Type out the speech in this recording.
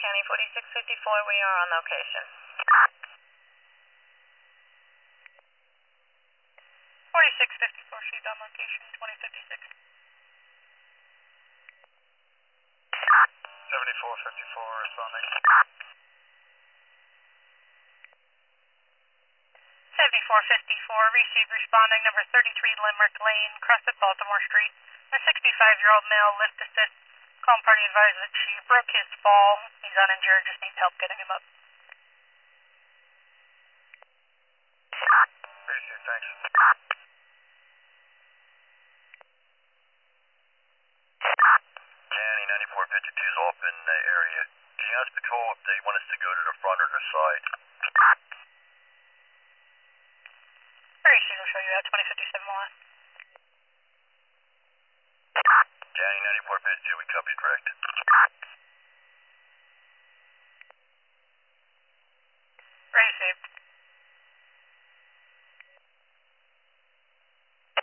County 4654, we are on location. 4654, she's on location, 2056. 7454, responding. 7454, receive responding number 33 Limerick Lane, Crescent, Baltimore Street. A 65-year-old male lift assist. Calm party advised that she broke his fall. He's uninjured, just needs help getting him up. Appreciate it, thanks. County 9452 is off in the area. Can you ask patrol if they want us to go to the front or the side? Receive will show you at 2057 line. County 9452, we copy direct.